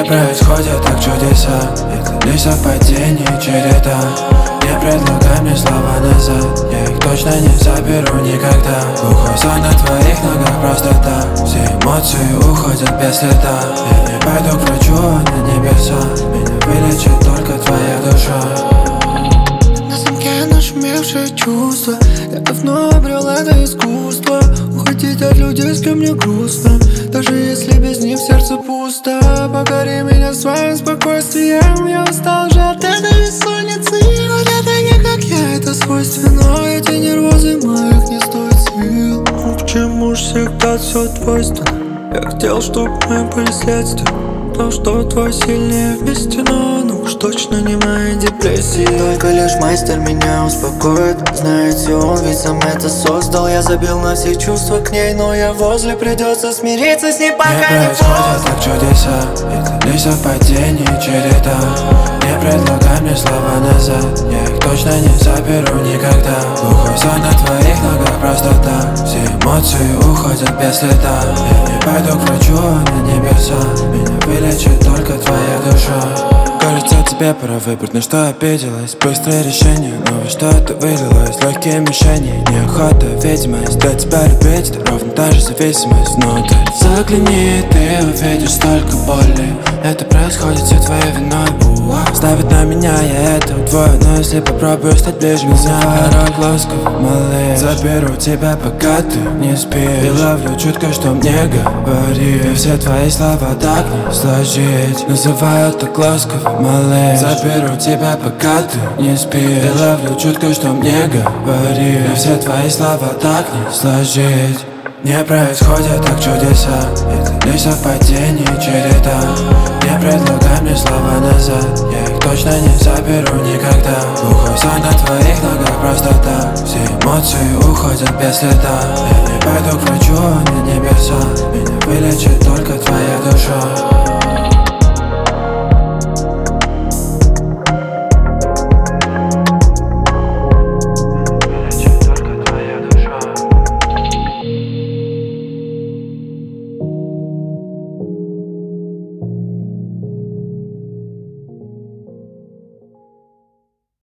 Не происходят так чудеса, это лишь совпадение череда. Не предлагай мне слова назад, я их точно не заберу никогда. Глухой сон на твоих ногах просто так. Все эмоции уходят без следа. Я не пойду к врачу, а на небеса. Меня вылечит только твоя душа. На замке нашумевшие чувства. Я давно обрел это искусство. Уходить от людей, с кем мне грустно. Даже если без них в сердце пусто. Покори меня своим спокойствием. Я устал уже от этой бессонницы. Но для таких, как я, это свойственно. Эти нервозы моих не стоят сил. Ну почему ж всегда все двойственно? Я хотел, чтоб мы были следствием. То, что твой сильнее вместе, но ну уж точно не мои депрессии. Только лишь мастер меня успокоит. Знаете, он ведь сам это создал. Я забил на все чувства к ней, но я возле, придется смириться с ней, пока не происходят так чудеса, это лишь совпадение череда. Не предлагай мне слова назад, я их точно не заберу никогда. Глухой сон на твоих ногах просто так. Все эмоции уходят без следа. Я не пойду к врачу, а на небеса. Меня вылечит только твоя душа. Кажется, тебе пора выбрать, на что обиделась. Быстрое решение, но во что это вылилось? Легкие мишени, неохота, видимость. Для тебя любить, это ровно та же зависимость внутрь. Загляни, ты увидишь столько боли. Это происходит все твоей виной. Ставит на меня, я это удвою. Но если попробую стать ближе меня, порог ласковый, малыш. Заберу тебя, пока ты не спишь. И ловлю чутко, что мне говоришь. И все твои слова так не сложить. Называю так ласковый, малыш. Заберу тебя, пока ты не спишь. И ловлю чутко, что мне говоришь. И все твои слова так не сложить. Не происходят так чудеса, это лишь совпадение череда. Не предлагай мне слова назад, я их точно не заберу никогда. Глухой сон на твоих ногах просто так. Все эмоции уходят без следа. Я не пойду к врачу, а на небеса.